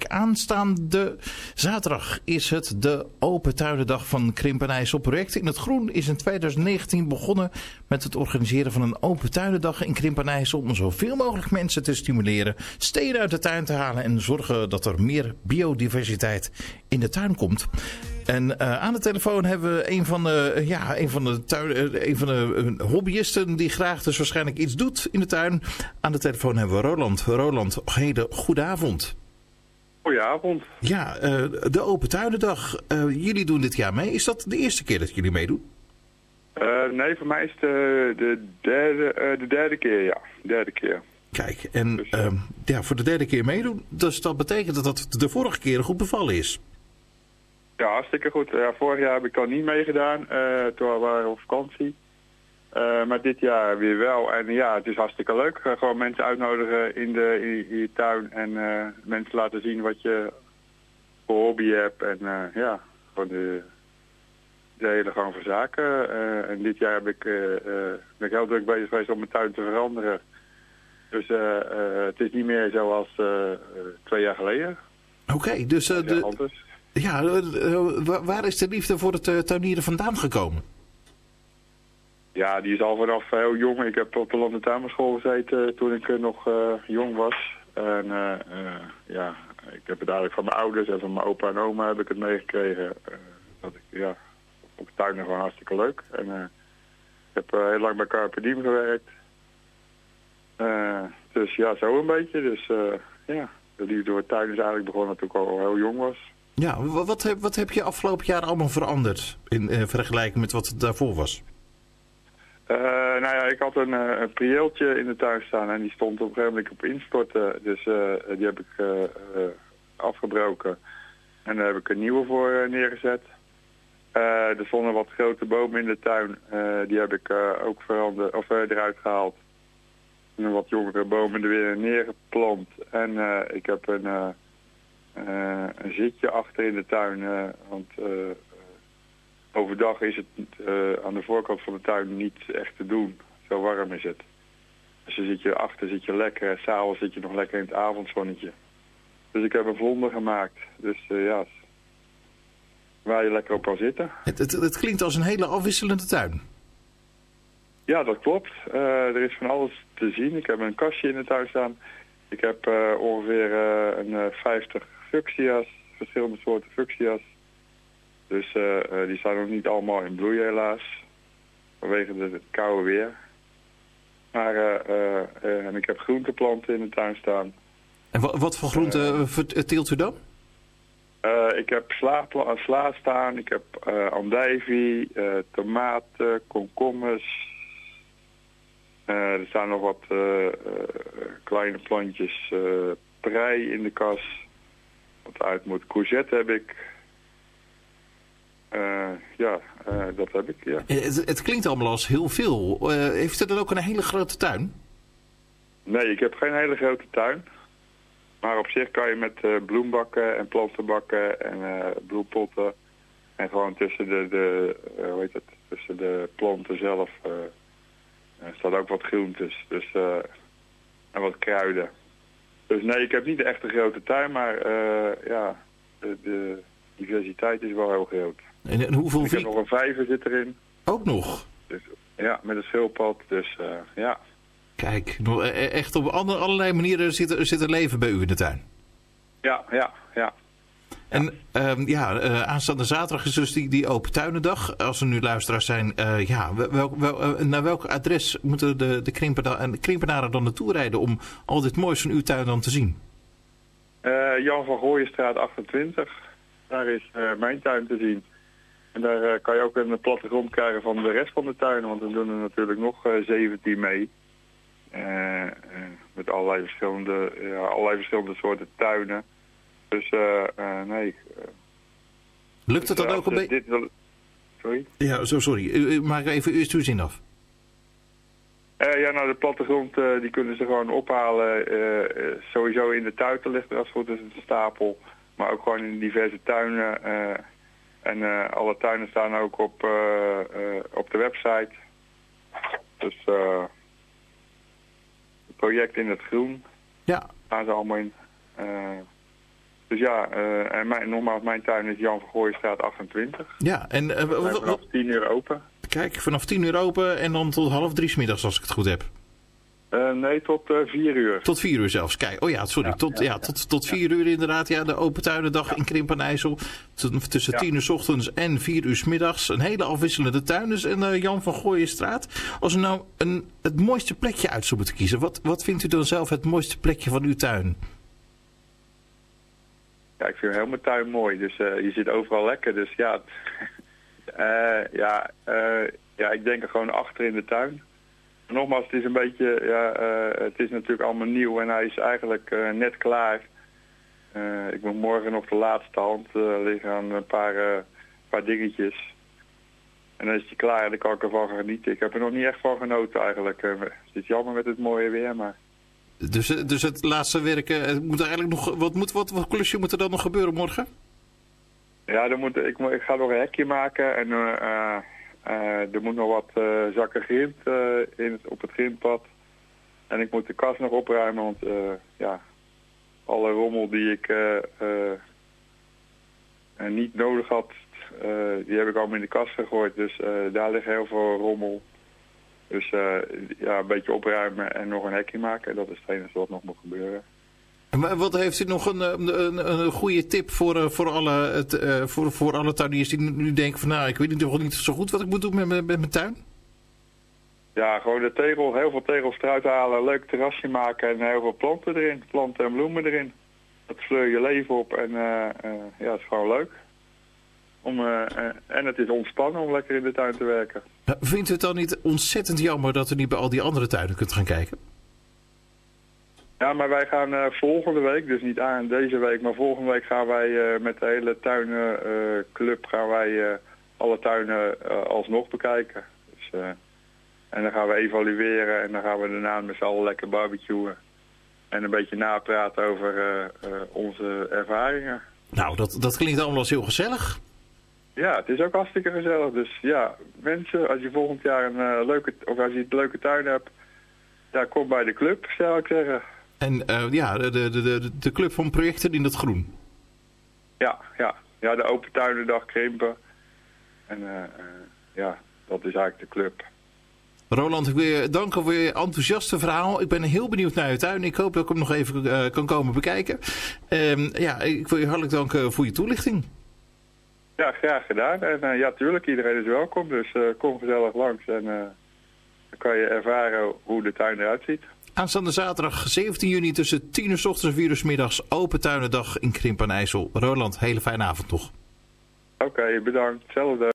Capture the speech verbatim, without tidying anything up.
Kijk, aanstaande zaterdag is het de Open Tuinendag van Krimp en IJssel. Project in het Groen is in twintig negentien begonnen met het organiseren van een Open Tuinendag in Krimp en IJssel om zoveel mogelijk mensen te stimuleren, stenen uit de tuin te halen en zorgen dat er meer biodiversiteit in de tuin komt. En uh, aan de telefoon hebben we een van de, uh, ja, een van de, tuin, uh, een van de uh, hobbyisten die graag dus waarschijnlijk iets doet in de tuin. Aan de telefoon hebben we Roland. Roland, hele goede avond. Goedenavond. Ja, uh, de Open Tuinendag. Uh, jullie doen dit jaar mee. Is dat de eerste keer dat jullie meedoen? Uh, nee, voor mij is het de, de, derde, uh, de derde keer, ja. Derde keer. Kijk, en dus, uh, ja, voor de derde keer meedoen, dus dat betekent dat dat de vorige keer goed bevallen is. Ja, hartstikke goed. Ja, vorig jaar heb ik dan niet meegedaan. Uh, toen waren we op vakantie. Uh, maar dit jaar weer wel. En ja, het is hartstikke leuk. Uh, gewoon mensen uitnodigen in, de, in, in je tuin. En uh, mensen laten zien wat je voor hobby hebt. En uh, ja, gewoon de, de hele gang van zaken. Uh, en dit jaar heb ik, uh, uh, ben ik heel druk bezig geweest om mijn tuin te veranderen. Dus uh, uh, het is niet meer zoals uh, uh, twee jaar geleden. Oké, okay, dus... Uh, de... Ja, uh, waar is de liefde voor het uh, tuinieren vandaan gekomen? Ja, die is al vanaf heel jong. Ik heb op de Landentuinbouwschool gezeten toen ik uh, nog uh, jong was. En uh, uh, ja, ik heb het eigenlijk van mijn ouders en van mijn opa en oma heb ik het meegekregen. Uh, dat ik, ja, op het tuinen gewoon hartstikke leuk. En uh, ik heb uh, heel lang bij Carpe Diem gewerkt. Uh, dus ja, zo een beetje. Dus uh, ja, de liefde voor het tuin is eigenlijk begonnen toen ik al heel jong was. Ja, wat heb, wat heb je afgelopen jaar allemaal veranderd in uh, vergelijking met wat het daarvoor was? Uh, nou ja, ik had een, uh, een prieeltje in de tuin staan en die stond op een gegeven moment op instorten. Dus uh, die heb ik uh, uh, afgebroken en daar heb ik een nieuwe voor uh, neergezet. Uh, er stonden wat grote bomen in de tuin, uh, die heb ik uh, ook veranderd, of, uh, eruit gehaald. En wat jongere bomen er weer neergeplant. En uh, ik heb een... Uh, Uh, een zitje achter in de tuin, uh, want uh, uh, overdag is het uh, aan de voorkant van de tuin niet echt te doen. Zo warm is het. Dus dan zit je achter, zit je lekker, en s'avonds zit je nog lekker in het avondzonnetje. Dus ik heb een vlonder gemaakt. Dus uh, ja, waar je lekker op kan zitten. Het, het, het klinkt als een hele afwisselende tuin. Ja, dat klopt. Uh, er is van alles te zien. Ik heb een kastje in de tuin staan. Ik heb uh, ongeveer uh, een uh, vijftig fuchsia's, verschillende soorten fuchsia's. Dus uh, uh, die staan nog niet allemaal in bloei helaas, vanwege de, het koude weer. Maar uh, uh, uh, en ik heb groenteplanten in de tuin staan. En wat, wat voor groenten uh, teelt u dan? Uh, ik heb sla, sla staan, ik heb uh, andijvie, uh, tomaten, komkommers. Uh, er staan nog wat uh, uh, kleine plantjes uh, prei in de kas. Wat uit moet. Courgette heb ik. Uh, ja, uh, dat heb ik, ja. Het, het klinkt allemaal als heel veel. Uh, heeft u dan ook een hele grote tuin? Nee, ik heb geen hele grote tuin. Maar op zich kan je met uh, bloembakken en plantenbakken en uh, bloempotten. En gewoon tussen de, de uh, hoe heet het, tussen de planten zelf... Uh, er staat ook wat groentes, dus, uh, en wat kruiden. Dus nee, ik heb niet echt een grote tuin, maar uh, ja, de, de diversiteit is wel heel groot. En, en hoeveel ik heb nog een vijver zit erin. Ook nog? Dus, ja, met een schildpad, dus uh, ja. Kijk, echt op allerlei manieren zit er, zit er leven bij u in de tuin. Ja, ja, ja. En um, ja, uh, aanstaande zaterdag is dus die, die Open Tuinendag. Als er nu luisteraars zijn, uh, ja, wel, wel, uh, naar welk adres moeten de, de, Krimpenaar, de Krimpenaren dan naartoe rijden om al dit moois van uw tuin dan te zien? Uh, Jan van Gooijenstraat achtentwintig. Daar is uh, mijn tuin te zien. En daar uh, kan je ook een plattegrond krijgen van de rest van de tuinen, want we doen er natuurlijk nog uh, zeventien mee. Uh, uh, met allerlei verschillende, ja, allerlei verschillende soorten tuinen. Dus uh, uh, nee. Uh, Lukt het dus, dan uh, ook een beetje? Wil... Sorry? Ja, zo sorry. U, u, maak even eerst uw zin af. Uh, ja, nou de plattegrond uh, die kunnen ze gewoon ophalen. Uh, uh, sowieso in de tuiten ligt er als het goed is een stapel. Maar ook gewoon in diverse tuinen. Uh, en uh, alle tuinen staan ook op, uh, uh, op de website. Dus uh, het project in het groen. Ja. Staan ze allemaal in. Uh, Dus ja, uh, en mijn, nogmaals, mijn tuin is Jan van Gooienstraat achtentwintig. Ja, en uh, w- w- vanaf tien uur open. Kijk, vanaf tien uur open en dan tot half drie 's middags als ik het goed heb. Uh, nee, tot uh, vier uur. Tot vier uur zelfs. Kijk, oh ja, sorry. Ja, tot, ja, ja, ja. tot, tot vier uur inderdaad. Ja, de open tuinendag ja. in Krimpen en IJssel. T- tussen ja. tien uur 's ochtends en vier uur 's middags. Een hele afwisselende tuin. Dus en uh, Jan van Gooienstraat. Als u nou een, het mooiste plekje uit zou moeten kiezen. Wat, wat vindt u dan zelf het mooiste plekje van uw tuin? Ja, ik vind heel mijn tuin mooi. Dus uh, je zit overal lekker. Dus ja, uh, ja, uh, ja, ik denk er gewoon achter in de tuin. Nogmaals, het is een beetje, ja, uh, het is natuurlijk allemaal nieuw en hij is eigenlijk uh, net klaar. Uh, ik moet morgen op de laatste hand uh, liggen aan een paar, uh, paar dingetjes. En dan is hij klaar en dan kan ik ervan genieten. Ik heb er nog niet echt van genoten eigenlijk. Uh, het is jammer met het mooie weer, maar... Dus, dus het laatste werken, het moet eigenlijk nog, wat, moet, wat, wat klusje moet er dan nog gebeuren morgen? Ja, dan moet, ik, ik ga nog een hekje maken en... Uh, uh, Uh, er moet nog wat uh, zakken grind uh, in het, op het grindpad. En ik moet de kast nog opruimen, want uh, ja, alle rommel die ik uh, uh, uh, niet nodig had, uh, die heb ik allemaal in de kast gegooid. Dus uh, daar ligt heel veel rommel. Dus uh, ja, een beetje opruimen en nog een hekje maken. Dat is het enige wat nog moet gebeuren. Maar wat heeft u nog een, een, een goede tip voor, voor, alle, het, uh, voor, voor alle tuiniers die nu denken van nou, ik weet nog niet zo goed wat ik moet doen met, met, met mijn tuin? Ja, gewoon de tegel, heel veel tegels eruit halen, een leuk terrasje maken en heel veel planten erin, planten en bloemen erin. Dat sleur je leven op en uh, uh, ja, het is gewoon leuk. Om, uh, uh, en het is ontspannen om lekker in de tuin te werken. Vindt u het dan niet ontzettend jammer dat u niet bij al die andere tuinen kunt gaan kijken? Ja, maar wij gaan uh, volgende week, dus niet aan deze week, maar volgende week gaan wij uh, met de hele tuinenclub uh, gaan wij uh, alle tuinen uh, alsnog bekijken. Dus, uh, en dan gaan we evalueren en dan gaan we daarna met z'n allen lekker barbecuen. En een beetje napraten over uh, uh, onze ervaringen. Nou, dat, dat klinkt allemaal als heel gezellig. Ja, het is ook hartstikke gezellig. Dus ja, mensen, als je volgend jaar een uh, leuke, of als je een leuke tuin hebt, ja, kom bij de club, zou ik zeggen. En uh, ja, de, de, de, de club van projecten in het groen. Ja, ja. Ja, de open tuinendag Krimpen. En uh, uh, ja, dat is eigenlijk de club. Roland, ik wil je danken voor je enthousiaste verhaal. Ik ben heel benieuwd naar je tuin. Ik hoop dat ik hem nog even uh, kan komen bekijken. Um, ja, ik wil je hartelijk danken voor je toelichting. Ja, graag gedaan. En uh, ja, tuurlijk, iedereen is welkom. Dus uh, kom gezellig langs en uh, dan kan je ervaren hoe de tuin eruit ziet. Aanstaande zaterdag zeventien juni tussen tien uur 's ochtends en vier uur 's middags open tuinendag in Krimpen en IJssel. Roland, hele fijne avond nog. Oké, okay, bedankt. Hetzelfde.